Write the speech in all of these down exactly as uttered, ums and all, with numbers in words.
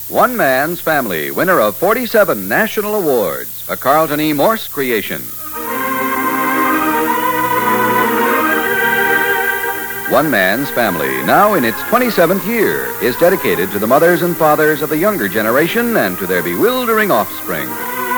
One Man's Family, winner of forty-seven national awards, a Carlton E. Morse creation. One Man's Family, now in its twenty-seventh year, is dedicated to the mothers and fathers of the younger generation and to their bewildering offspring.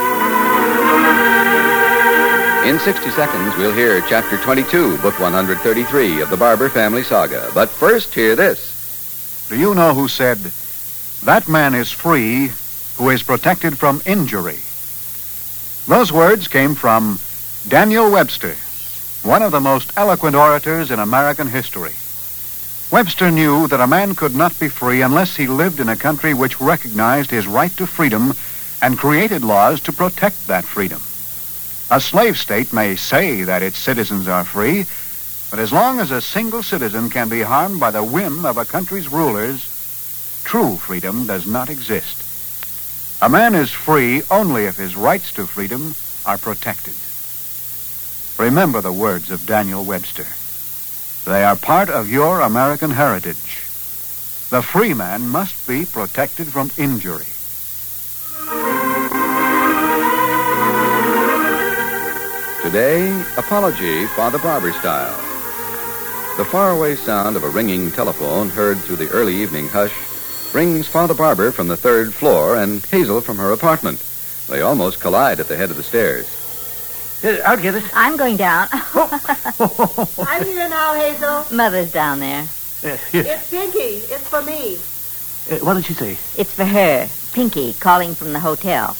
In sixty seconds, we'll hear Chapter twenty-two, Book one hundred thirty-three of the Barber Family Saga. But first, hear this. Do you know who said, "That man is free who is protected from injury"? Those words came from Daniel Webster, one of the most eloquent orators in American history. Webster knew that a man could not be free unless he lived in a country which recognized his right to freedom and created laws to protect that freedom. A slave state may say that its citizens are free, but as long as a single citizen can be harmed by the whim of a country's rulers, true freedom does not exist. A man is free only if his rights to freedom are protected. Remember the words of Daniel Webster. They are part of your American heritage. The free man must be protected from injury. Today, Apology, Father Barber style. The faraway sound of a ringing telephone heard through the early evening hush brings Father Barber from the third floor and Hazel from her apartment. They almost collide at the head of the stairs. Uh, I'll get it. I'm going down. I'm here now, Hazel. Mother's down there. Uh, here. It's Pinky. It's for me. Uh, what did she say? It's for her, Pinky, calling from the hotel.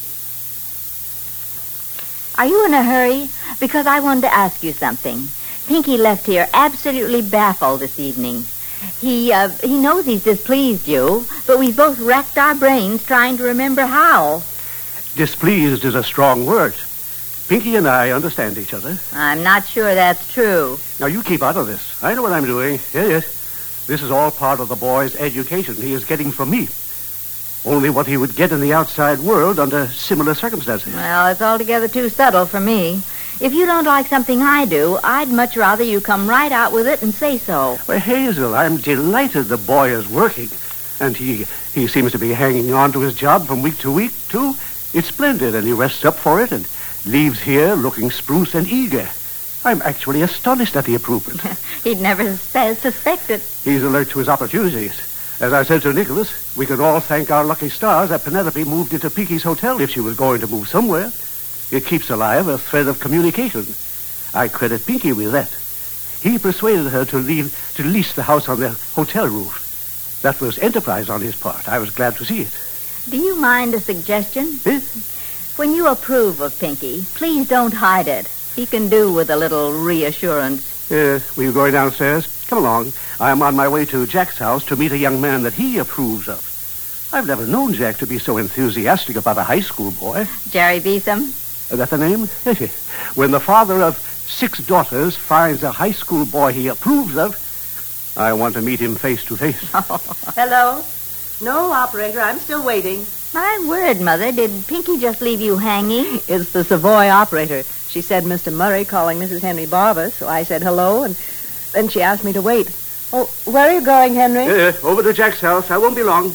Are you in a hurry? Because I wanted to ask you something. Pinky left here absolutely baffled this evening. He, uh, he knows he's displeased you, but we've both racked our brains trying to remember how. Displeased is a strong word. Pinky and I understand each other. I'm not sure that's true. Now, you keep out of this. I know what I'm doing. Yes, yes. This is all part of the boy's education he is getting from me. Only what he would get in the outside world under similar circumstances. Well, it's altogether too subtle for me. If you don't like something I do, I'd much rather you come right out with it and say so. Well, Hazel, I'm delighted the boy is working. And he, he seems to be hanging on to his job from week to week, too. It's splendid, and he rests up for it and leaves here looking spruce and eager. I'm actually astonished at the improvement. He'd never spe- suspected. He's alert to his opportunities. As I said to Nicholas, we can all thank our lucky stars that Penelope moved into Pinky's hotel if she was going to move somewhere. It keeps alive a thread of communication. I credit Pinky with that. He persuaded her to leave to lease the house on the hotel roof. That was enterprise on his part. I was glad to see it. Do you mind a suggestion? Eh? When you approve of Pinky, please don't hide it. He can do with a little reassurance. Yes, were you going downstairs? Come along. I'm on my way to Jack's house to meet a young man that he approves of. I've never known Jack to be so enthusiastic about a high school boy. Jerry Beetham? Is that the name? When the father of six daughters finds a high school boy he approves of, I want to meet him face to face. Hello? No, operator, I'm still waiting. My word, Mother, did Pinky just leave you hanging? It's the Savoy operator. She said Mister Murray calling Missus Henry Barber, so I said hello, and then she asked me to wait. Oh, where are you going, Henry? Yeah, over to Jack's house. I won't be long.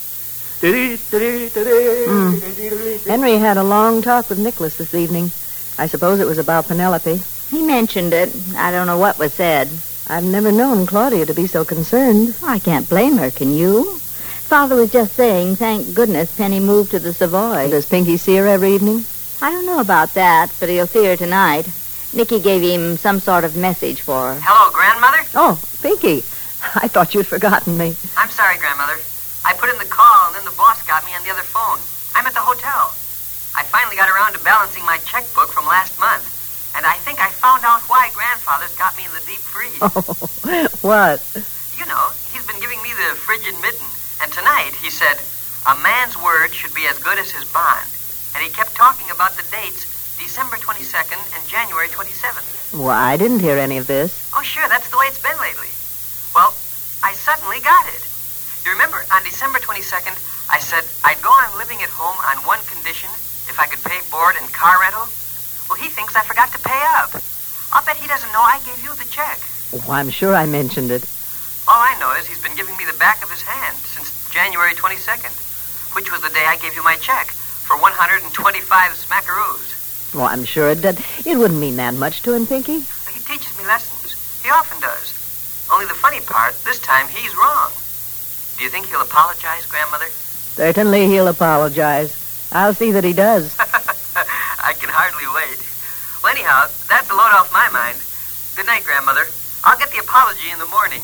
Mm. Henry had a long talk with Nicholas this evening. I suppose it was about Penelope. He mentioned it. I don't know what was said. I've never known Claudia to be so concerned. I can't blame her, can you? Father was just saying, thank goodness Penny moved to the Savoy. Does Pinky see her every evening? I don't know about that, but he'll see her tonight. Nicky gave him some sort of message for her. Hello, Grandmother? Oh, Pinky. I thought you'd forgotten me. I'm sorry, Grandmother. I put in the call, and then the boss got me on the other phone. I'm at the hotel. I finally got around to balancing my checkbook from last month, and I think I found out why Grandfather's got me in the deep freeze. Oh, what? You know, he's been giving me the frigid mitten, and tonight he said, a man's word should be as good as his bond. And he kept talking about the dates, December twenty-second and January twenty-seventh. Well, I didn't hear any of this. Oh, sure, that's the way it's been lately. Well, I suddenly got it. You remember, on December twenty-second, I said I'd go on living at home on one condition, if I could pay board and car rental. Well, he thinks I forgot to pay up. I'll bet he doesn't know I gave you the check. Oh, I'm sure I mentioned it. All I know is he's been giving me the back of his hand since January twenty-second, which was the day I gave you my check for one hundred twenty-five smackaroos. Well, I'm sure it did. It wouldn't mean that much to him, Pinky. He teaches me lessons. He often does. Only the funny part, this time he's wrong. Do you think he'll apologize, Grandmother? Certainly he'll apologize. I'll see that he does. I can hardly wait. Well, anyhow, that's a load off my mind. Good night, Grandmother. I'll get the apology in the morning.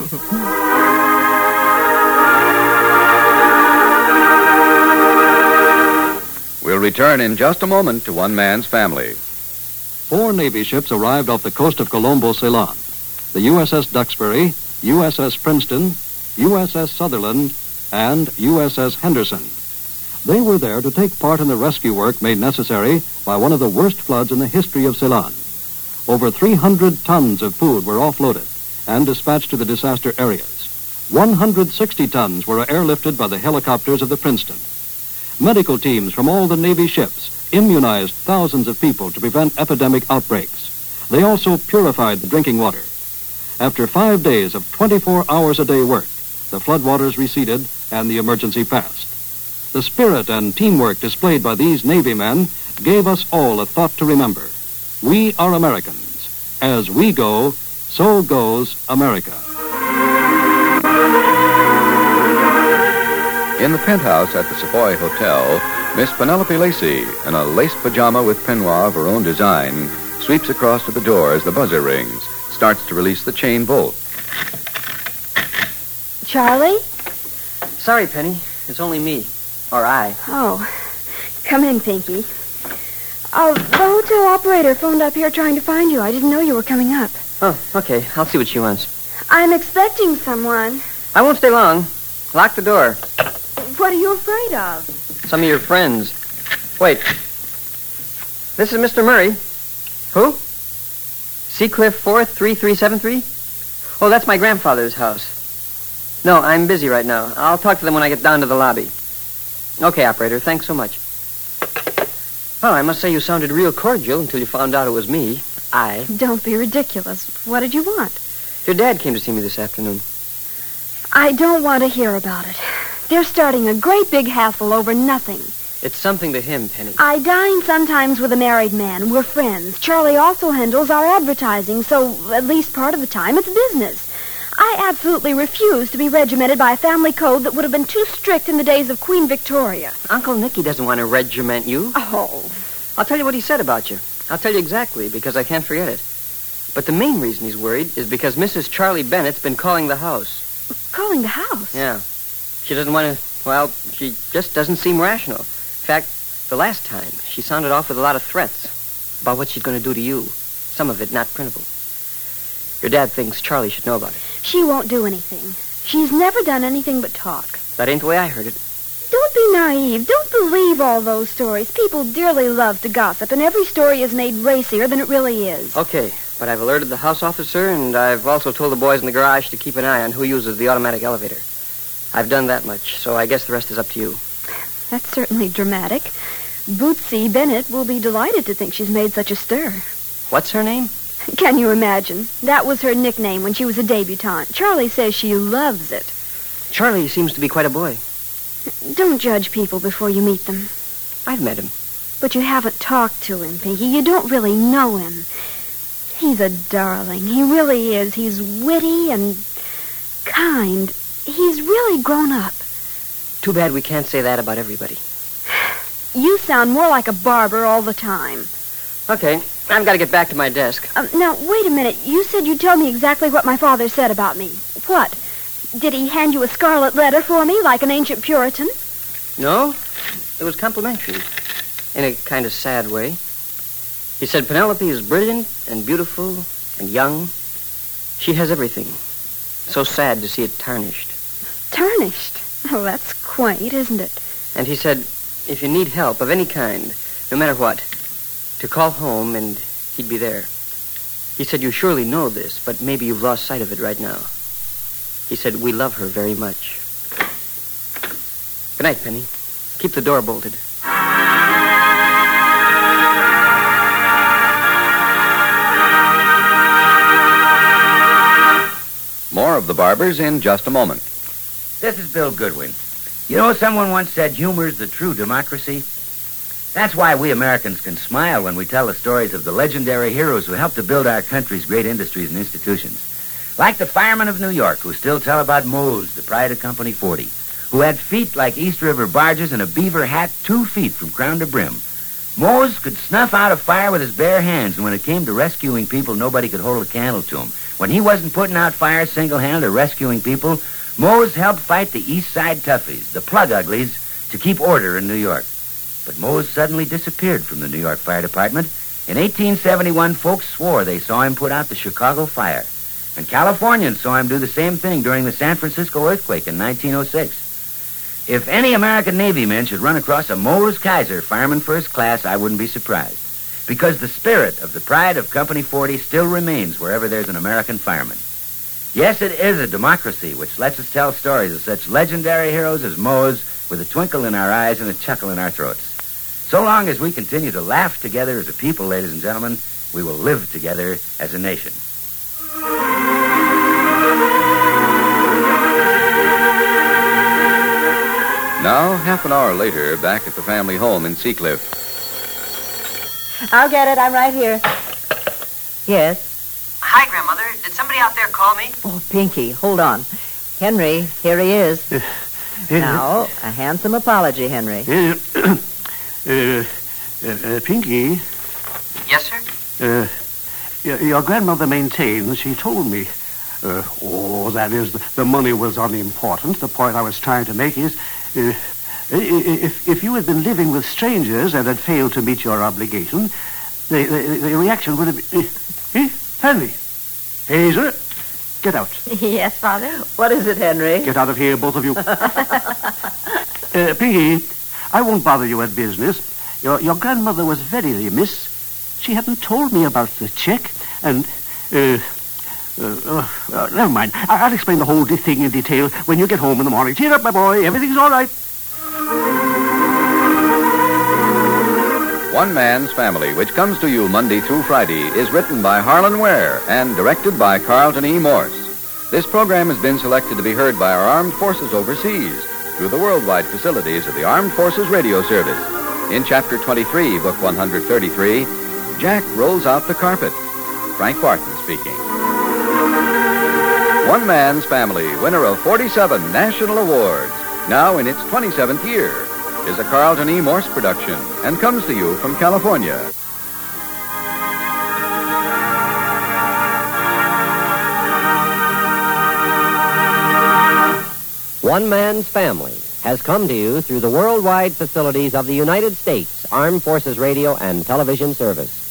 We'll return in just a moment to One Man's Family. Four Navy ships arrived off the coast of Colombo, Ceylon. The U S S Duxbury, U S S Princeton, U S S Sutherland, and U S S Henderson. They were there to take part in the rescue work made necessary by one of the worst floods in the history of Ceylon. Over three hundred tons of food were offloaded and dispatched to the disaster areas. one hundred sixty tons were airlifted by the helicopters of the Princeton. Medical teams from all the Navy ships immunized thousands of people to prevent epidemic outbreaks. They also purified the drinking water. After five days of twenty-four hours a day work, the floodwaters receded and the emergency passed. The spirit and teamwork displayed by these Navy men gave us all a thought to remember. We are Americans. As we go, so goes America. In the penthouse at the Savoy Hotel, Miss Penelope Lacey, in a lace pajama with peignoir of her own design, sweeps across to the door as the buzzer rings, starts to release the chain bolt. Charlie? Sorry, Penny. It's only me. Or I. Oh, come in, Pinky. Uh, the hotel operator phoned up here trying to find you. I didn't know you were coming up. Oh, okay. I'll see what she wants. I'm expecting someone. I won't stay long. Lock the door. What are you afraid of? Some of your friends. Wait. This is Mister Murray. Who? Seacliff four three three seven three? Oh, that's my grandfather's house. No, I'm busy right now. I'll talk to them when I get down to the lobby. Okay, operator. Thanks so much. Well, I must say you sounded real cordial until you found out it was me. I. Don't be ridiculous. What did you want? Your dad came to see me this afternoon. I don't want to hear about it. They're starting a great big hassle over nothing. It's something to him, Penny. I dine sometimes with a married man. We're friends. Charlie also handles our advertising, so at least part of the time it's business. I absolutely refuse to be regimented by a family code that would have been too strict in the days of Queen Victoria. Uncle Nicky doesn't want to regiment you. Oh. I'll tell you what he said about you. I'll tell you exactly, because I can't forget it. But the main reason he's worried is because Missus Charlie Bennett's been calling the house. Calling the house? Yeah. She doesn't want to, well, she just doesn't seem rational. In fact, the last time, she sounded off with a lot of threats about what she's going to do to you. Some of it not printable. Your dad thinks Charlie should know about it. She won't do anything. She's never done anything but talk. That ain't the way I heard it. Don't be naive. Don't believe all those stories. People dearly love to gossip, and every story is made racier than it really is. Okay, but I've alerted the house officer, and I've also told the boys in the garage to keep an eye on who uses the automatic elevator. I've done that much, so I guess the rest is up to you. That's certainly dramatic. Bootsy Bennett will be delighted to think she's made such a stir. What's her name? Can you imagine? That was her nickname when she was a debutante. Charlie says she loves it. Charlie seems to be quite a boy. Don't judge people before you meet them. I've met him. But you haven't talked to him, Pinky. You don't really know him. He's a darling. He really is. He's witty and kind. He's really grown up. Too bad we can't say that about everybody. You sound more like a barber all the time. Okay, I've got to get back to my desk. Um, now, wait a minute. You said you'd tell me exactly what my father said about me. What? Did he hand you a scarlet letter for me, like an ancient Puritan? No, it was complimentary, in a kind of sad way. He said Penelope is brilliant and beautiful and young. She has everything. So sad to see it tarnished. Tarnished? Oh, that's quaint, isn't it? And he said, if you need help of any kind, no matter what, to call home and he'd be there. He said, you surely know this, but maybe you've lost sight of it right now. He said, we love her very much. Good night, Penny. Keep the door bolted. More of The Barbers in just a moment. This is Bill Goodwin. You know, someone once said humor's the true democracy. That's why we Americans can smile when we tell the stories of the legendary heroes who helped to build our country's great industries and institutions. Like the firemen of New York, who still tell about Mose, the pride of Company forty, who had feet like East River barges and a beaver hat two feet from crown to brim. Mose could snuff out a fire with his bare hands, and when it came to rescuing people, nobody could hold a candle to him. When he wasn't putting out fires single-handed or rescuing people, Mose helped fight the East Side Toughies, the plug uglies, to keep order in New York. But Mose suddenly disappeared from the New York Fire Department. In eighteen seventy-one, folks swore they saw him put out the Chicago fire. And Californians saw him do the same thing during the San Francisco earthquake in nineteen oh six. If any American Navy men should run across a Mose Kaiser fireman first class, I wouldn't be surprised. Because the spirit of the pride of Company forty still remains wherever there's an American fireman. Yes, it is a democracy which lets us tell stories of such legendary heroes as Mose with a twinkle in our eyes and a chuckle in our throats. So long as we continue to laugh together as a people, ladies and gentlemen, we will live together as a nation. Now, half an hour later, back at the family home in Seacliff. I'll get it. I'm right here. Yes? Hi, Grandmother. Did somebody out there call me? Oh, Pinky, hold on. Henry, here he is. Uh, Now, a handsome apology, Henry. Uh, uh, uh, uh, Pinky, Yes, sir? uh, your, your grandmother maintains, she told me, uh, oh, that is, the, the money was unimportant. The point I was trying to make is, uh, if, if you had been living with strangers and had failed to meet your obligation, the, the, the reaction would have been, eh, Henry, Hazel, get out. Yes, Father? What is it, Henry? Get out of here, both of you. uh, Pinky, I won't bother you at business. Your, your grandmother was very remiss. She hadn't told me about the check, and, uh, uh, uh, uh never mind. I- I'll explain the whole de- thing in detail when you get home in the morning. Cheer up, my boy. Everything's all right. One Man's Family, which comes to you Monday through Friday, is written by Harlan Ware and directed by Carlton E. Morse. This program has been selected to be heard by our armed forces overseas through the worldwide facilities of the Armed Forces Radio Service. In Chapter twenty-three, Book one hundred thirty-three, Jack Rolls Out the Carpet. Frank Barton speaking. One Man's Family, winner of forty-seven national awards, now in its twenty-seventh year, is a Carlton E. Morse production and comes to you from California. One Man's Family has come to you through the worldwide facilities of the United States Armed Forces Radio and Television Service.